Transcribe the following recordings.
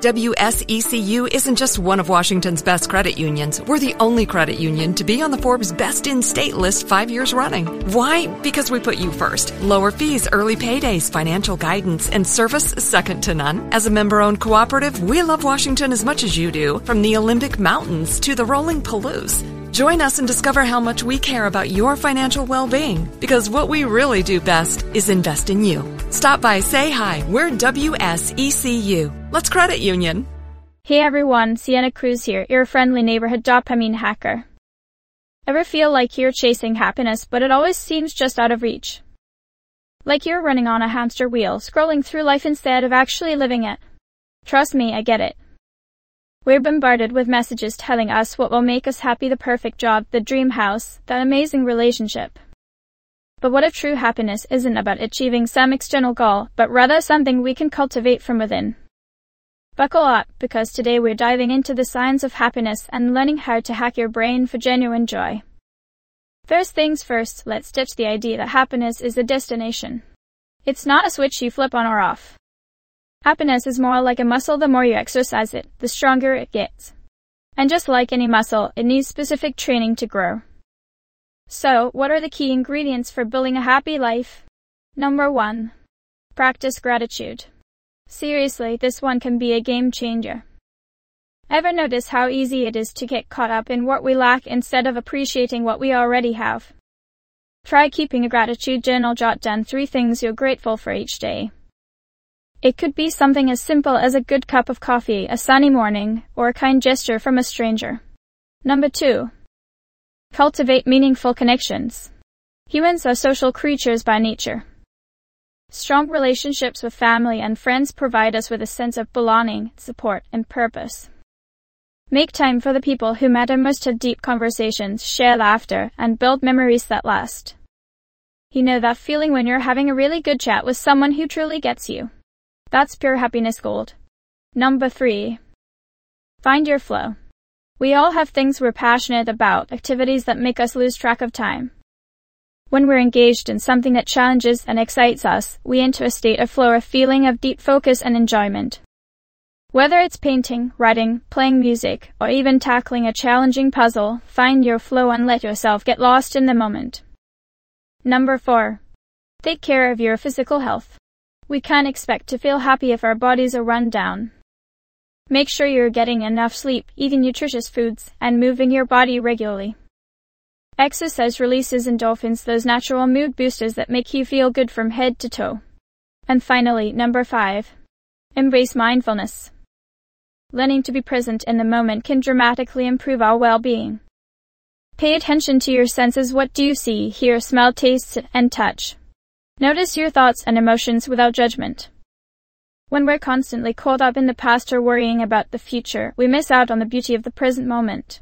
WSECU isn't just one of Washington's best credit unions. We're the only credit union to be on the Forbes Best in State list 5 years running. Why? Because we put you first. Lower fees, early paydays, financial guidance, and service second to none. As a member-owned cooperative, we love Washington as much as you do, from the Olympic Mountains to the rolling Palouse. Join us and discover how much we care about your financial well-being, because what we really do best is invest in you. Stop by, say hi. We're WSECU. Let's credit union. Hey everyone, Sienna Cruz here, your friendly neighborhood dopamine hacker. Ever feel like you're chasing happiness, but it always seems just out of reach? Like you're running on a hamster wheel, scrolling through life instead of actually living it? Trust me, I get it. We're bombarded with messages telling us what will make us happy: the perfect job, the dream house, that amazing relationship. But what if true happiness isn't about achieving some external goal, but rather something we can cultivate from within? Buckle up, because today we're diving into the science of happiness and learning how to hack your brain for genuine joy. First things first, let's ditch the idea that happiness is a destination. It's not a switch you flip on or off. Happiness is more like a muscle. The more you exercise it, the stronger it gets. And just like any muscle, it needs specific training to grow. So, what are the key ingredients for building a happy life? Number 1. Practice gratitude. Seriously, this one can be a game changer. Ever notice how easy it is to get caught up in what we lack instead of appreciating what we already have? Try keeping a gratitude journal. Jot down 3 things you're grateful for each day. It could be something as simple as a good cup of coffee, a sunny morning, or a kind gesture from a stranger. Number 2. Cultivate meaningful connections. Humans are social creatures by nature. Strong relationships with family and friends provide us with a sense of belonging, support, and purpose. Make time for the people who matter most. Have deep conversations, share laughter, and build memories that last. You know that feeling when you're having a really good chat with someone who truly gets you? That's pure happiness gold. Number 3. Find your flow. We all have things we're passionate about, activities that make us lose track of time. When we're engaged in something that challenges and excites us, we enter a state of flow, a feeling of deep focus and enjoyment. Whether it's painting, writing, playing music, or even tackling a challenging puzzle, find your flow and let yourself get lost in the moment. Number 4. Take care of your physical health. We can't expect to feel happy if our bodies are run down. Make sure you're getting enough sleep, eating nutritious foods, and moving your body regularly. Exercise releases endorphins, those natural mood boosters that make you feel good from head to toe. And finally, number 5. Embrace mindfulness. Learning to be present in the moment can dramatically improve our well-being. Pay attention to your senses. What do you see, hear, smell, taste, and touch? Notice your thoughts and emotions without judgment. When we're constantly caught up in the past or worrying about the future, we miss out on the beauty of the present moment.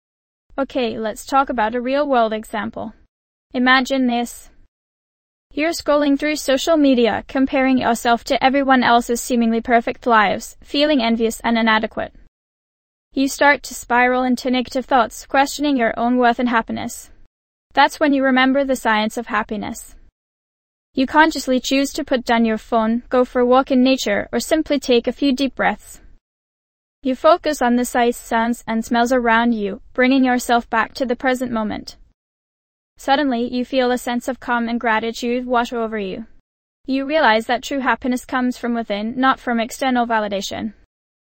Okay, let's talk about a real-world example. Imagine this. You're scrolling through social media, comparing yourself to everyone else's seemingly perfect lives, feeling envious and inadequate. You start to spiral into negative thoughts, questioning your own worth and happiness. That's when you remember the science of happiness. You consciously choose to put down your phone, go for a walk in nature, or simply take a few deep breaths. You focus on the sights, sounds, and smells around you, bringing yourself back to the present moment. Suddenly, you feel a sense of calm and gratitude wash over you. You realize that true happiness comes from within, not from external validation.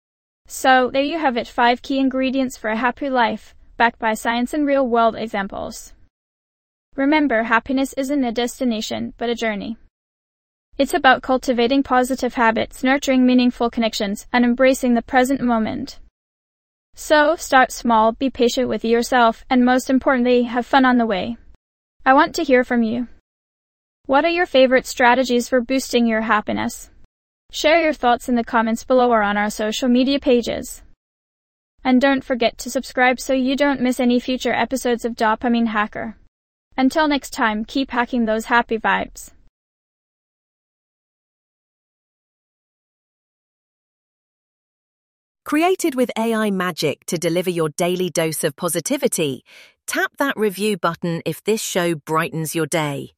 So, there you have it, 5 key ingredients for a happy life, backed by science and real-world examples. Remember, happiness isn't a destination, but a journey. It's about cultivating positive habits, nurturing meaningful connections, and embracing the present moment. So, start small, be patient with yourself, and most importantly, have fun on the way. I want to hear from you. What are your favorite strategies for boosting your happiness? Share your thoughts in the comments below or on our social media pages. And don't forget to subscribe so you don't miss any future episodes of Dopamine Hacker. Until next time, keep hacking those happy vibes. Created with AI magic to deliver your daily dose of positivity, tap that review button if this show brightens your day.